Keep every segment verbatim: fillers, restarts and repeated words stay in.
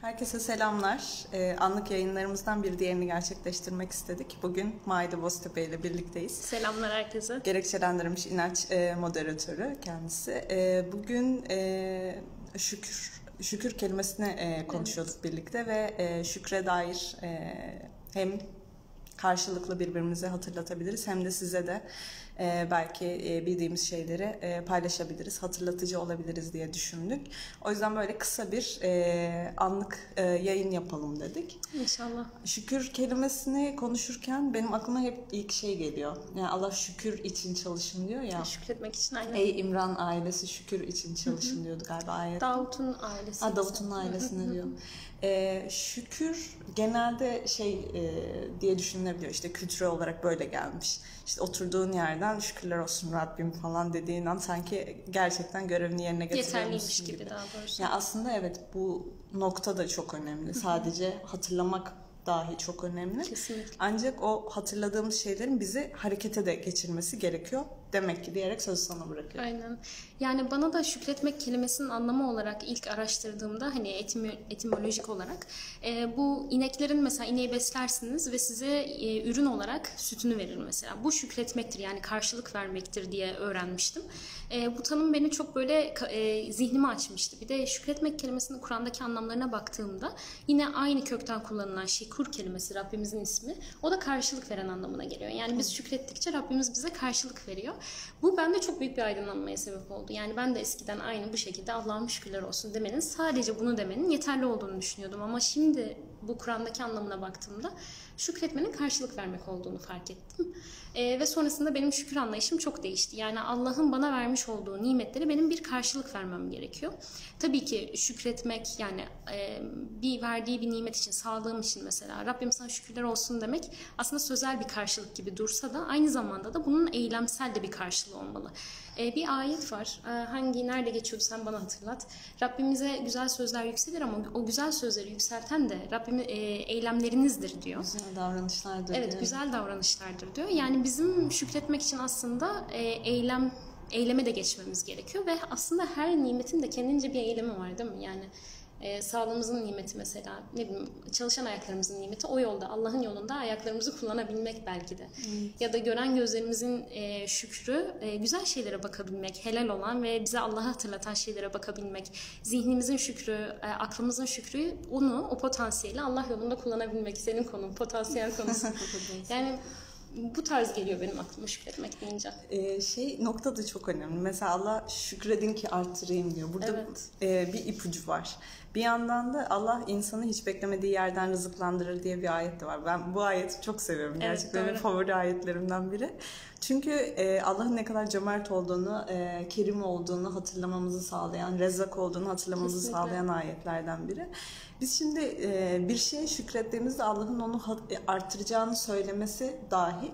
Herkese selamlar. Ee, anlık yayınlarımızdan bir diğerini gerçekleştirmek istedik. Bugün Maide Boztepe ile birlikteyiz. Selamlar herkese. Gerekçelendirilmiş inanç e, moderatörü kendisi. E, bugün e, şükür şükür kelimesini e, konuşuyorduk evet. birlikte ve e, şükre dair e, hem karşılıklı birbirimize hatırlatabiliriz hem de size de e, belki e, bildiğimiz şeyleri e, paylaşabiliriz, hatırlatıcı olabiliriz diye düşündük. O yüzden böyle kısa bir e, anlık e, yayın yapalım dedik. İnşallah. Şükür kelimesini konuşurken benim aklıma hep ilk şey geliyor. Yani Allah şükür için çalışın diyor ya. Şükretmek için aynen. Ey İmran ailesi şükür için çalışın diyordu galiba ayet. Davut'un ailesi. Ha, Davut'un ailesine diyor. Ee, şükür genelde şey e, diye düşünülebiliyor, işte kültürel olarak böyle gelmiş. İşte oturduğun yerden şükürler olsun Rabbim falan dediğin an sanki gerçekten görevini yerine getiriyormuş gibi. gibi daha doğrusu. Yani aslında evet, bu nokta da çok önemli. Sadece hatırlamak dahi çok önemli. Kesinlikle. Ancak o hatırladığımız şeylerin bizi harekete de geçirmesi gerekiyor demek ki diyerek sözü sana bırakıyorum. Aynen. Yani bana da şükretmek kelimesinin anlamı olarak ilk araştırdığımda hani etimi, etimolojik olarak e, bu ineklerin mesela ineği beslersiniz ve size e, ürün olarak sütünü verir mesela. Bu şükretmektir, yani karşılık vermektir diye öğrenmiştim. E, bu tanım beni çok böyle e, zihnimi açmıştı. Bir de şükretmek kelimesinin Kur'an'daki anlamlarına baktığımda yine aynı kökten kullanılan şekur kelimesi, Rabbimizin ismi. O da karşılık veren anlamına geliyor. Yani biz şükrettikçe Rabbimiz bize karşılık veriyor. Bu bende çok büyük bir aydınlanmaya sebep oldu. Yani ben de eskiden aynı bu şekilde Allah'ım şükürler olsun demenin, sadece bunu demenin yeterli olduğunu düşünüyordum. Ama şimdi bu Kur'an'daki anlamına baktığımda şükretmenin karşılık vermek olduğunu fark ettim. Ee, ve sonrasında benim şükür anlayışım çok değişti. Yani Allah'ın bana vermiş olduğu nimetleri benim bir karşılık vermem gerekiyor. Tabii ki şükretmek, yani e, bir verdiği bir nimet için, sağlığım için mesela Rabbim sana şükürler olsun demek aslında sözel bir karşılık gibi dursa da aynı zamanda da bunun eylemsel de bir karşılığı olmalı. Ee, bir ayet var. Ee, hangi, nerede geçiyordu sen bana hatırlat. Rabbimize güzel sözler yükselir ama o güzel sözleri yükselten de Rabbim e, eylemlerinizdir diyor. Güzel davranışlardır. Evet, diyor. Güzel davranışlardır diyor. Yani bizim şükretmek için aslında e, eylem eyleme de geçmemiz gerekiyor ve aslında her nimetin de kendince bir eylemi var, değil mi? Yani e, sağlığımızın nimeti mesela, ne bileyim, çalışan ayaklarımızın nimeti o yolda, Allah'ın yolunda ayaklarımızı kullanabilmek belki de. Evet. Ya da gören gözlerimizin e, şükrü, e, güzel şeylere bakabilmek, helal olan ve bize Allah'ı hatırlatan şeylere bakabilmek. Zihnimizin şükrü, e, aklımızın şükrü, onu, o potansiyeli Allah yolunda kullanabilmek. Senin konun, potansiyel konusu. Yani bu tarz geliyor benim aklıma şükretmek deyince. Ee, şey nokta da çok önemli. Mesela Allah şükredin ki arttırayım diyor. Burada evet. e, bir ipucu var. Bir yandan da Allah insanı hiç beklemediği yerden rızıklandırır diye bir ayet de var. Ben bu ayeti çok seviyorum. Evet, gerçekten benim favori ayetlerimden biri. Çünkü e, Allah'ın ne kadar cömert olduğunu, e, kerim olduğunu hatırlamamızı sağlayan, rezzak olduğunu hatırlamamızı Kesinlikle. sağlayan ayetlerden biri. Biz şimdi e, bir şeye şükrettiğimizde Allah'ın onu arttıracağını söylemesi dahi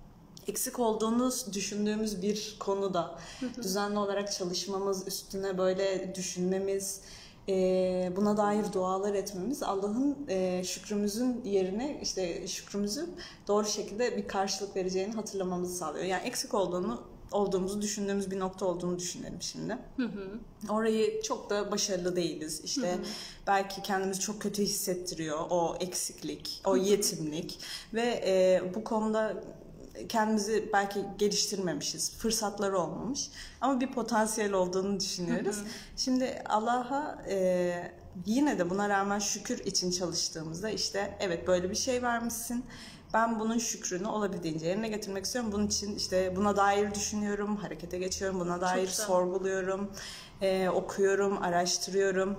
eksik olduğunu düşündüğümüz bir konuda düzenli olarak çalışmamız, üstüne böyle düşünmemiz, e, buna dair dualar etmemiz Allah'ın e, şükrümüzün yerine, işte şükrümüzü doğru şekilde bir karşılık vereceğini hatırlamamızı sağlıyor. Yani eksik olduğunu olduğumuzu düşündüğümüz bir nokta olduğunu düşünelim şimdi. Hı hı. Orayı çok da başarılı değiliz. İşte hı hı. belki kendimizi çok kötü hissettiriyor o eksiklik, o yetimlik ve e, bu konuda kendimizi belki geliştirmemişiz, fırsatları olmamış ama bir potansiyel olduğunu düşünüyoruz. Hı hı. Şimdi Allah'a e, yine de buna rağmen şükür için çalıştığımızda, işte evet böyle bir şey vermişsin, ben bunun şükrünü olabildiğince yerine getirmek istiyorum. Bunun için işte buna dair düşünüyorum, harekete geçiyorum, buna dair sorguluyorum, e, okuyorum, araştırıyorum,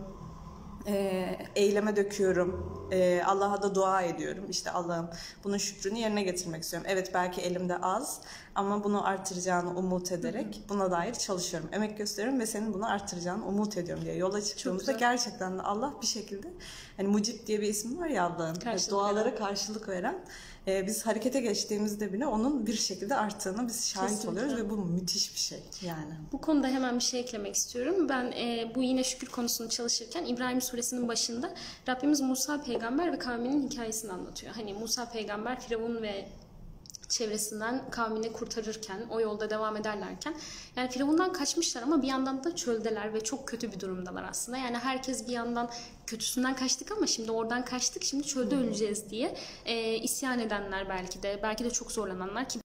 e, eyleme döküyorum, e, Allah'a da dua ediyorum. İşte Allah'ım bunun şükrünü yerine getirmek istiyorum. Evet belki elimde az ama bunu artıracağını umut ederek hı hı. buna dair çalışıyorum. Emek gösteriyorum ve senin bunu artıracağını umut ediyorum diye yola çıktığımızda gerçekten de Allah bir şekilde, hani Mucib diye bir ismi var ya Allah'ın, dualara veren. karşılık veren. Ee, biz harekete geçtiğimizde bile onun bir şekilde arttığını biz şahit Kesinlikle. oluyoruz ve bu müthiş bir şey yani. Bu konuda hemen bir şey eklemek istiyorum. Ben e, bu yine şükür konusunu çalışırken İbrahim Suresinin başında Rabbimiz Musa peygamber ve kavminin hikayesini anlatıyor. Hani Musa peygamber Firavun ve çevresinden kavmini kurtarırken, o yolda devam ederlerken, yani Firavundan kaçmışlar ama bir yandan da çöldeler ve çok kötü bir durumdalar aslında. Yani herkes bir yandan kötüsünden kaçtık ama şimdi oradan kaçtık, şimdi çölde öleceğiz diye e, isyan edenler, belki de belki de çok zorlananlar, ki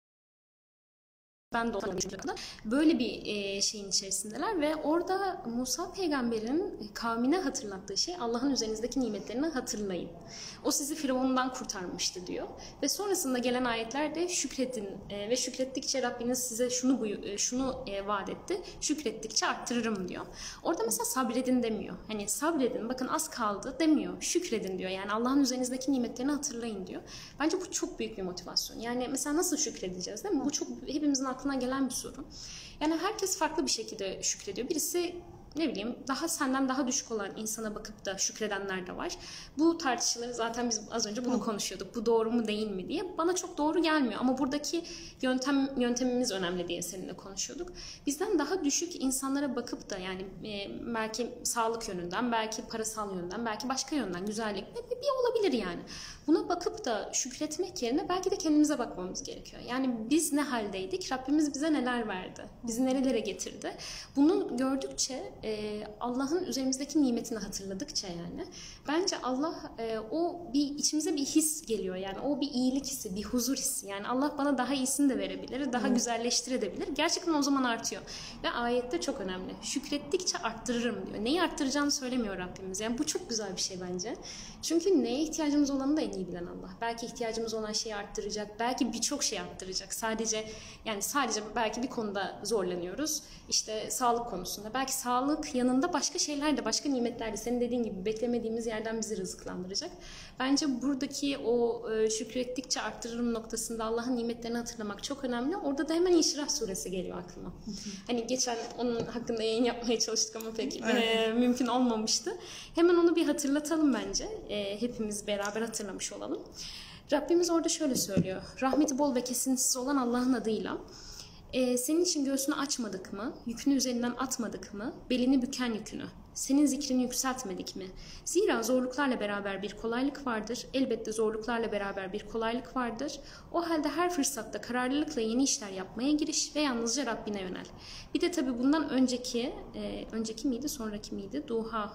ben de olabilirim. Böyle bir şeyin içerisindeler ve orada Musa peygamberin kavmine hatırlattığı şey, Allah'ın üzerinizdeki nimetlerini hatırlayın. O sizi Firavundan kurtarmıştı diyor. Ve sonrasında gelen ayetlerde şükredin ve şükrettikçe Rabbiniz size şunu şunu vaat etti. Şükrettikçe arttırırım diyor. Orada mesela sabredin demiyor. Hani sabredin, bakın az kaldı demiyor. Şükredin diyor. Yani Allah'ın üzerinizdeki nimetlerini hatırlayın diyor. Bence bu çok büyük bir motivasyon. Yani mesela nasıl şükredeceğiz, değil mi? Bu çok hepimizin aklına gelen bir soru. Yani herkes farklı bir şekilde şükrediyor. Birisi ne bileyim daha senden daha düşük olan insana bakıp da şükredenler de var. Bu tartışmaları zaten biz az önce bunu konuşuyorduk. Bu doğru mu değil mi diye. Bana çok doğru gelmiyor ama buradaki yöntem yöntemimiz önemli diye seninle konuşuyorduk. Bizden daha düşük insanlara bakıp da, yani e, belki sağlık yönünden, belki parasal yönden, belki başka yönden, güzellik bir, bir olabilir yani. Buna bakıp da şükretmek yerine belki de kendimize bakmamız gerekiyor. Yani biz ne haldeydik? Rabbimiz bize neler verdi? Bizi nerelere getirdi? Bunu gördükçe, e, Allah'ın üzerimizdeki nimetini hatırladıkça, yani bence Allah e, o bir içimize bir his geliyor. Yani o bir iyilik hissi, bir huzur hissi. Yani Allah bana daha iyisini de verebilir, daha hmm. güzelleştirebilir. Gerçekten o zaman artıyor. Ve ayette çok önemli. Şükrettikçe arttırırım diyor. Neyi arttıracağını söylemiyor Rabbimiz. Yani bu çok güzel bir şey bence. Çünkü neye ihtiyacımız olanı da en iyi bilen Allah. Belki ihtiyacımız olan şeyi arttıracak, belki birçok şey arttıracak. Sadece yani sadece belki bir konuda zorlanıyoruz. İşte sağlık konusunda. Belki sağlık yanında başka şeyler de, başka nimetler de, senin dediğin gibi beklemediğimiz yerden bizi rızıklandıracak. Bence buradaki o e, şükrettikçe arttırırım noktasında Allah'ın nimetlerini hatırlamak çok önemli. Orada da hemen İnşirah suresi geliyor aklıma. Hani geçen onun hakkında yayın yapmaya çalıştık ama pek e, mümkün olmamıştı. Hemen onu bir hatırlatalım bence. E, hepimiz beraber hatırlamış olalım. Rabbimiz orada şöyle söylüyor. Rahmeti bol ve kesintisiz olan Allah'ın adıyla. Ee, senin için göğsünü açmadık mı? Yükünü üzerinden atmadık mı? Belini büken yükünü. Senin zikrini yükseltmedik mi? Zira zorluklarla beraber bir kolaylık vardır. Elbette zorluklarla beraber bir kolaylık vardır. O halde her fırsatta kararlılıkla yeni işler yapmaya giriş ve yalnızca Rabbine yönel. Bir de tabii bundan önceki, e, önceki miydi, sonraki miydi? Duha.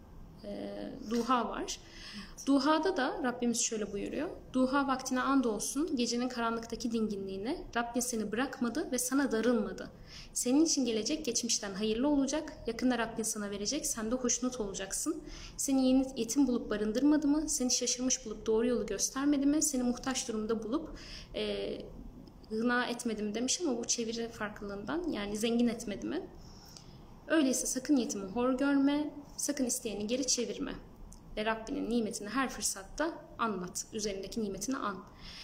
E, duha var. Duha'da da Rabbimiz şöyle buyuruyor. Duha vaktine andolsun, gecenin karanlıktaki dinginliğine. Rabbin seni bırakmadı ve sana darılmadı. Senin için gelecek geçmişten hayırlı olacak. Yakında Rabbin sana verecek, sen de hoşnut olacaksın. Seni yeni yetim bulup barındırmadı mı? Seni şaşırmış bulup doğru yolu göstermedi mi? Seni muhtaç durumda bulup e, gına etmedi mi demiş ama bu çeviri farklılığından, yani zengin etmedi mi? Öyleyse sakın yetimi hor görme, sakın isteyeni geri çevirme. Ve Rabbinin nimetini her fırsatta anlat. Üzerindeki nimetini an.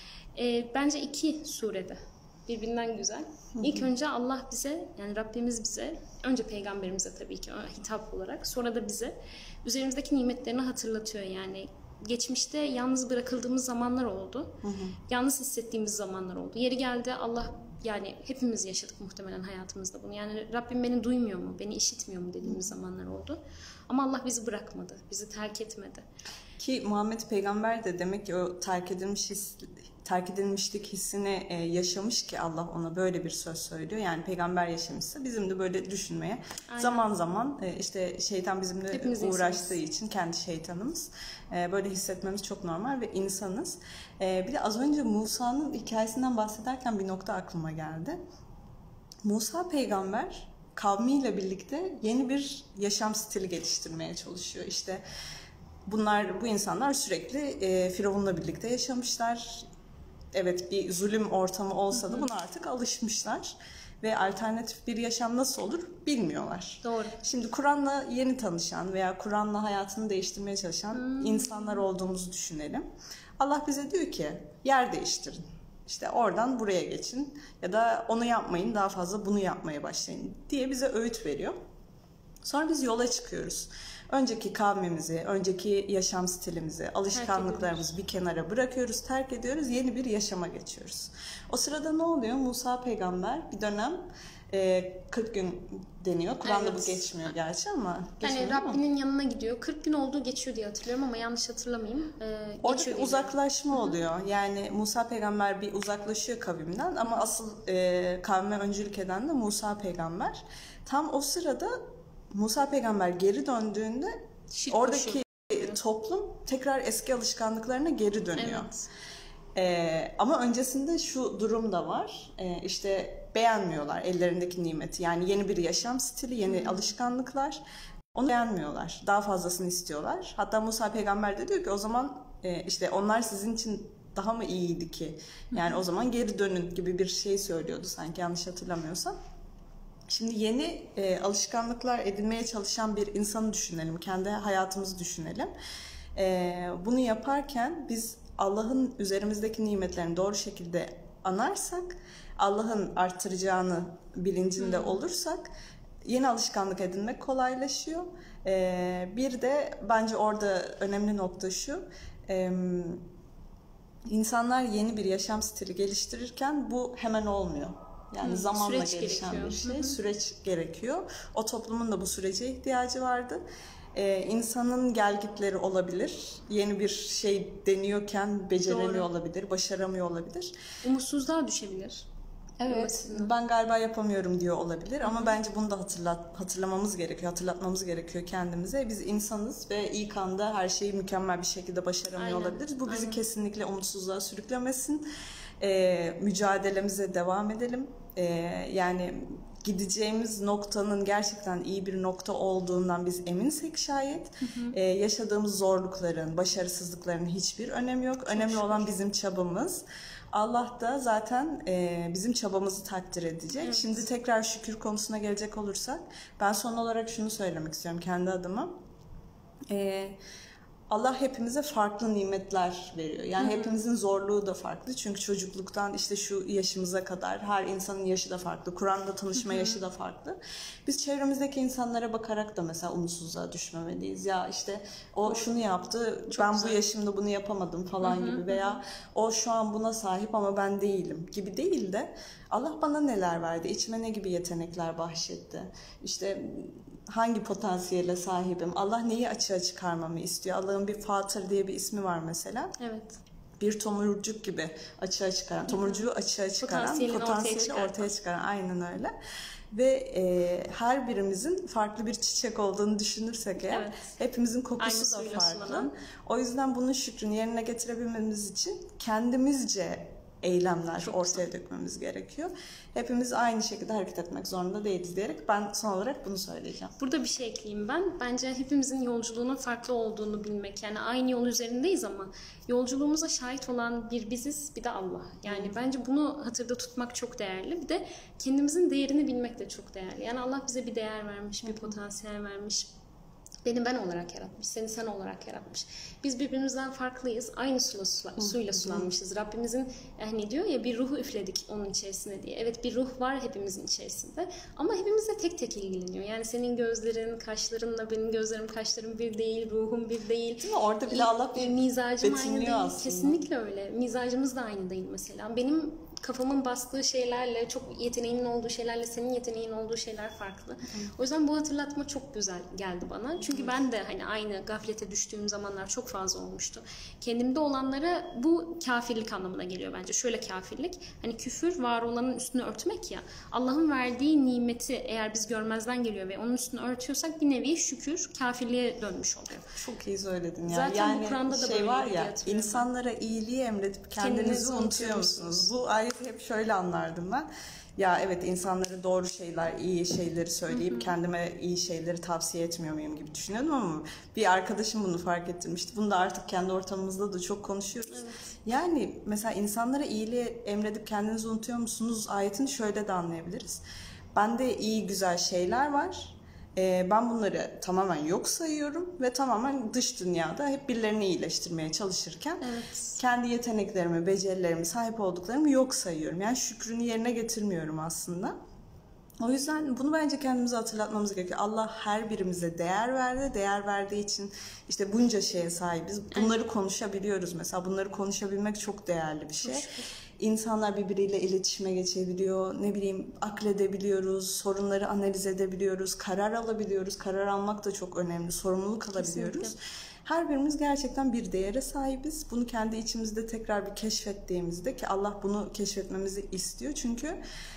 E, bence iki surede birbirinden güzel. Hı hı. İlk önce Allah bize, yani Rabbimiz bize, önce peygamberimize tabii ki hitap olarak, sonra da bize üzerimizdeki nimetlerini hatırlatıyor. Yani geçmişte yalnız bırakıldığımız zamanlar oldu. Hı hı. Yalnız hissettiğimiz zamanlar oldu. Yeri geldi Allah, yani hepimiz yaşadık muhtemelen hayatımızda bunu. Yani Rabbim beni duymuyor mu, beni işitmiyor mu dediğimiz zamanlar oldu. Ama Allah bizi bırakmadı, bizi terk etmedi. Ki Muhammed Peygamber de demek ki o terk edilmiş his, terk edilmişlik hissini e, yaşamış ki Allah ona böyle bir söz söylüyor. Yani peygamber yaşamışsa bizim de böyle düşünmeye Aynen. zaman zaman e, işte şeytan bizimle Hepimiz uğraştığı insanız. için, kendi şeytanımız, e, böyle hissetmemiz çok normal ve insanız. E, bir de az önce Musa'nın hikayesinden bahsederken bir nokta aklıma geldi. Musa peygamber kavmiyle birlikte yeni bir yaşam stili geliştirmeye çalışıyor. İşte bunlar, bu insanlar sürekli e, Firavun'la birlikte yaşamışlar. Evet, bir zulüm ortamı olsa da buna artık alışmışlar. Ve alternatif bir yaşam nasıl olur bilmiyorlar. Doğru. Şimdi Kur'an'la yeni tanışan veya Kur'an'la hayatını değiştirmeye çalışan hmm. insanlar olduğumuzu düşünelim. Allah bize diyor ki yer değiştirin. İşte oradan buraya geçin ya da onu yapmayın, daha fazla bunu yapmaya başlayın diye bize öğüt veriyor. Sonra biz yola çıkıyoruz. Önceki kavmimizi, önceki yaşam stilimizi, alışkanlıklarımızı bir kenara bırakıyoruz, terk ediyoruz, yeni bir yaşama geçiyoruz. O sırada ne oluyor? Musa peygamber bir dönem e, kırk gün deniyor. Kur'an'da Evet. bu geçmiyor gerçi ama. Yani Rabbinin yanına gidiyor. kırk gün olduğu geçiyor diye hatırlıyorum ama yanlış hatırlamayayım. Ee, Orada bir uzaklaşma Hı-hı. oluyor. Yani Musa peygamber bir uzaklaşıyor kavimden ama asıl e, kavme öncülük eden de Musa peygamber. Tam o sırada Musa peygamber geri döndüğünde Şirk oradaki koşuyor. Toplum tekrar eski alışkanlıklarına geri dönüyor. Evet. Ee, ama öncesinde şu durum da var. Ee, işte beğenmiyorlar ellerindeki nimeti. Yani yeni bir yaşam stili, yeni hmm. alışkanlıklar. Onu beğenmiyorlar. Daha fazlasını istiyorlar. Hatta Musa peygamber de diyor ki o zaman e, işte onlar sizin için daha mı iyiydi ki? Yani hmm. o zaman geri dönün gibi bir şey söylüyordu sanki, yanlış hatırlamıyorsam. Şimdi yeni e, alışkanlıklar edinmeye çalışan bir insanı düşünelim. Kendi hayatımızı düşünelim. E, bunu yaparken biz Allah'ın üzerimizdeki nimetlerini doğru şekilde anarsak, Allah'ın artıracağını bilincinde hmm. olursak yeni alışkanlık edinmek kolaylaşıyor. Ee, bir de bence orada önemli nokta şu, e, insanlar yeni bir yaşam stili geliştirirken bu hemen olmuyor. Yani hmm, zamanla gelişen gerekiyor. bir şey, Hı-hı. süreç gerekiyor. O toplumun da bu sürece ihtiyacı vardı. Ee, insanın gelgitleri olabilir. Yeni bir şey deniyorken beceremiyor Doğru. olabilir, başaramıyor olabilir. Umutsuzluğa düşebilir. Evet, ben galiba yapamıyorum diyor olabilir ama Hı-hı. bence bunu da hatırlat, hatırlamamız gerekiyor, hatırlatmamız gerekiyor kendimize. Biz insanız ve ilk anda her şeyi mükemmel bir şekilde başaramıyor Aynen. olabiliriz. Bu bizi Aynen. kesinlikle umutsuzluğa sürüklemesin. Ee, mücadelemize devam edelim. Ee, yani gideceğimiz noktanın gerçekten iyi bir nokta olduğundan biz eminsek şayet, hı hı. Ee, yaşadığımız zorlukların, başarısızlıkların hiçbir önemi yok. Çok Önemli şükür. olan bizim çabamız. Allah da zaten e, bizim çabamızı takdir edecek. Evet. Şimdi tekrar şükür konusuna gelecek olursak, ben son olarak şunu söylemek istiyorum kendi adıma. E, Allah hepimize farklı nimetler veriyor. Yani Hı-hı. hepimizin zorluğu da farklı. Çünkü çocukluktan işte şu yaşımıza kadar her insanın yaşı da farklı. Kur'an'da tanışma Hı-hı. yaşı da farklı. Biz çevremizdeki insanlara bakarak da mesela umutsuzluğa düşmemeliyiz. Ya işte o şunu yaptı, Çok ben güzel. bu yaşımda bunu yapamadım falan Hı-hı. gibi veya o şu an buna sahip ama ben değilim gibi değil de Allah bana neler verdi, içime ne gibi yetenekler bahşetti. İşte hangi potansiyele sahibim? Allah neyi açığa çıkarmamı istiyor? Allah'ın bir Fatır diye bir ismi var mesela. Evet. Bir tomurcuk gibi açığa çıkaran, tomurcuğu açığa çıkaran, potansiyeli, potansiyeli ortaya, ortaya çıkaran. Aynen öyle. Ve e, her birimizin farklı bir çiçek olduğunu düşünürsek eğer, evet. hepimizin kokusu Aynı da farklı. Sulanan. O yüzden bunun şükrünü yerine getirebilmemiz için kendimizce eylemler Çok ortaya güzel. dökmemiz gerekiyor. Hepimiz aynı şekilde hareket etmek zorunda değiliz diyerek ben son olarak bunu söyleyeceğim. Burada bir şey ekleyeyim ben. Bence hepimizin yolculuğunun farklı olduğunu bilmek. Yani aynı yol üzerindeyiz ama yolculuğumuza şahit olan bir biziz, bir de Allah. Yani hmm. bence bunu hatırda tutmak çok değerli. Bir de kendimizin değerini bilmek de çok değerli. Yani Allah bize bir değer vermiş, bir potansiyel vermiş. Beni ben olarak yaratmış, seni sen olarak yaratmış. Biz birbirimizden farklıyız. Aynı suyla, sula, suyla sulanmışız. Rabbimizin hani diyor ya bir ruhu üfledik onun içerisine diye. Evet bir ruh var hepimizin içerisinde. Ama hepimizle tek tek ilgileniyor. Yani senin gözlerin, kaşlarınla benim gözlerim, kaşlarım bir değil, ruhum bir değil. Değil mi? Orada bile Allah bir mizacım aynı değil. Aslında. Kesinlikle öyle. Mizacımız da aynı değil mesela. Benim kafamın bastığı şeylerle, çok yeteneğimin olduğu şeylerle senin yeteneğin olduğu şeyler farklı. Hı. O yüzden bu hatırlatma çok güzel geldi bana. Çünkü Hı. ben de hani aynı gaflete düştüğüm zamanlar çok fazla olmuştu. Kendimde olanlara bu kafirlik anlamına geliyor bence. Şöyle kafirlik, hani küfür var olanın üstünü örtmek ya. Allah'ın verdiği nimeti eğer biz görmezden geliyor ve onun üstünü örtüyorsak bir nevi şükür kafirliğe dönmüş oluyor. Çok iyi söyledin ya. Zaten yani bu Kur'an'da da şey böyle var ya, insanlara iyiliği emredip kendinizi, kendinizi unutuyor musunuz? Bu ayeti hep şöyle anlardım ben. Ya evet, insanlara doğru şeyler, iyi şeyleri söyleyip hı hı. kendime iyi şeyleri tavsiye etmiyor muyum gibi düşünüyordum ama bir arkadaşım bunu fark ettirmişti. Bunu da artık kendi ortamımızda da çok konuşuyoruz. Evet. Yani mesela insanlara iyiliği emredip kendinizi unutuyor musunuz ayetini şöyle de anlayabiliriz. Bende iyi güzel şeyler var. Ben bunları tamamen yok sayıyorum ve tamamen dış dünyada hep birilerini iyileştirmeye çalışırken evet. kendi yeteneklerimi, becerilerimi, sahip olduklarımı yok sayıyorum. Yani şükrünü yerine getirmiyorum aslında. O yüzden bunu bence kendimize hatırlatmamız gerekiyor. Allah her birimize değer verdi. Değer verdiği için işte bunca şeye sahibiz. Bunları konuşabiliyoruz mesela. Bunları konuşabilmek çok değerli bir şey. İnsanlar birbiriyle iletişime geçebiliyor. Ne bileyim akledebiliyoruz, sorunları analiz edebiliyoruz, karar alabiliyoruz. Karar almak da çok önemli. Sorumluluk alabiliyoruz. Kesinlikle. Her birimiz gerçekten bir değere sahibiz. Bunu kendi içimizde tekrar bir keşfettiğimizde, ki Allah bunu keşfetmemizi istiyor. Çünkü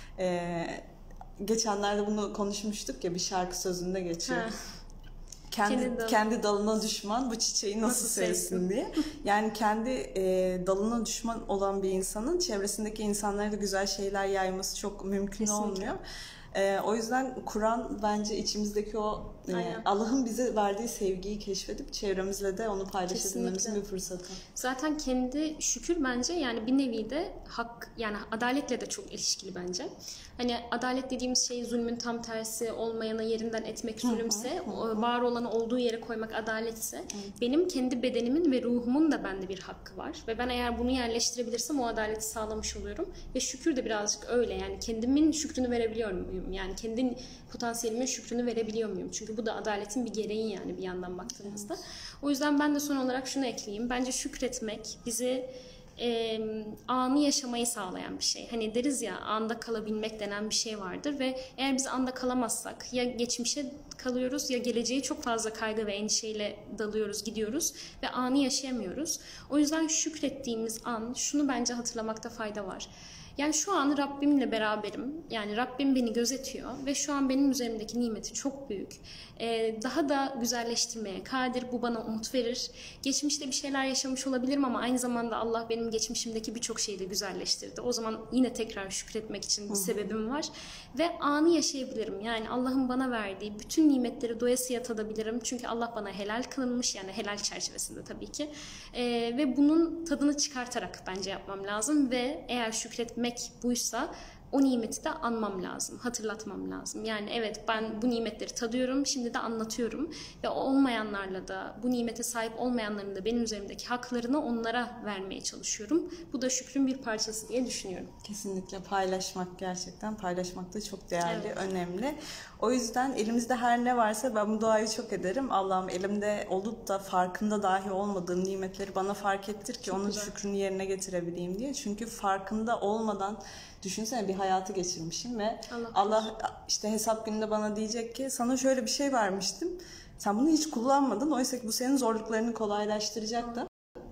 e, geçenlerde bunu konuşmuştuk ya, bir şarkı sözünde geçiyor. Ha. Kendi, kendi, dal- kendi dalına düşman bu çiçeği nasıl, nasıl sevsin diye. Yani kendi e, dalına düşman olan bir insanın çevresindeki insanlara da güzel şeyler yayması çok mümkün Kesinlikle. olmuyor. E, o yüzden Kur'an bence içimizdeki o e, Allah'ın bize verdiği sevgiyi keşfedip çevremizle de onu paylaşabilmemizin bir fırsatı. Zaten kendi şükür bence yani bir nevi de hak, yani adaletle de çok ilişkili bence. Hani adalet dediğimiz şey zulmün tam tersi, olmayanı yerinden etmek zulümse, hı hı, hı. var olanı olduğu yere koymak adaletse, hı. benim kendi bedenimin ve ruhumun da bende bir hakkı var. Ve ben eğer bunu yerleştirebilirsem o adaleti sağlamış oluyorum. Ve şükür de birazcık öyle, yani kendimin şükrünü verebiliyor muyum? Yani kendi potansiyelimin şükrünü verebiliyor muyum? Çünkü bu da adaletin bir gereği yani bir yandan baktığımızda. Evet. O yüzden ben de son olarak şunu ekleyeyim. Bence şükretmek bizi e, anı yaşamayı sağlayan bir şey. Hani deriz ya, anda kalabilmek denen bir şey vardır ve eğer biz anda kalamazsak ya geçmişe kalıyoruz ya geleceğe çok fazla kaygı ve endişeyle dalıyoruz, gidiyoruz ve anı yaşayamıyoruz. O yüzden şükrettiğimiz an, şunu bence hatırlamakta fayda var. Yani şu an Rabbimle beraberim. Yani Rabbim beni gözetiyor ve şu an benim üzerimdeki nimeti çok büyük. Ee, daha da güzelleştirmeye kadir. Bu bana umut verir. Geçmişte bir şeyler yaşamış olabilirim ama aynı zamanda Allah benim geçmişimdeki birçok şeyi de güzelleştirdi. O zaman yine tekrar şükretmek için bir sebebim var. Ve anı yaşayabilirim. Yani Allah'ın bana verdiği bütün nimetleri doyasıya tadabilirim. Çünkü Allah bana helal kılınmış. Yani helal çerçevesinde tabii ki. Ee, ve bunun tadını çıkartarak bence yapmam lazım. Ve eğer şükretmek buysa o nimeti de anmam lazım, hatırlatmam lazım. Yani evet, ben bu nimetleri tadıyorum, şimdi de anlatıyorum ve olmayanlarla da, bu nimete sahip olmayanların da benim üzerimdeki haklarını onlara vermeye çalışıyorum. Bu da şükrün bir parçası diye düşünüyorum. Kesinlikle paylaşmak, gerçekten paylaşmak da çok değerli, evet. önemli. O yüzden elimizde her ne varsa ben bu duayı çok ederim. Allah'ım elimde olup da farkında dahi olmadığım nimetleri bana fark ettir ki çok onun güzel. şükrünü yerine getirebileyim diye. Çünkü farkında olmadan düşünsene bir hayatı geçirmişim ve Allah, Allah işte hesap gününde bana diyecek ki sana şöyle bir şey vermiştim. Sen bunu hiç kullanmadın. Oysa ki bu senin zorluklarını kolaylaştıracaktı.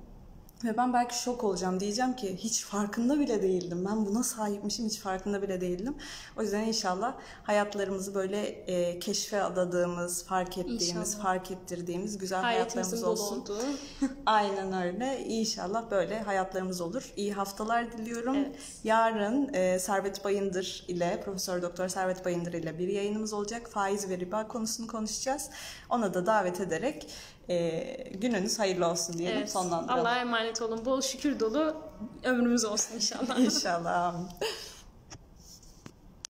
Ve ben belki şok olacağım. Diyeceğim ki hiç farkında bile değildim. Ben buna sahipmişim, hiç farkında bile değildim. O yüzden inşallah hayatlarımızı böyle e, keşfe adadığımız, fark ettiğimiz, inşallah. fark ettirdiğimiz güzel hayatlarımız olsun. Aynen öyle. İnşallah böyle hayatlarımız olur. İyi haftalar diliyorum. Evet. Yarın e, Servet Bayındır ile, Profesör Doktor Servet Bayındır ile bir yayınımız olacak. Faiz ve riba konusunu konuşacağız. Ona da davet ederek Ee, gününüz hayırlı olsun diyelim, evet. sonlandıralım. Allah'a emanet olun. Bol şükür dolu ömrümüz olsun inşallah. İnşallah.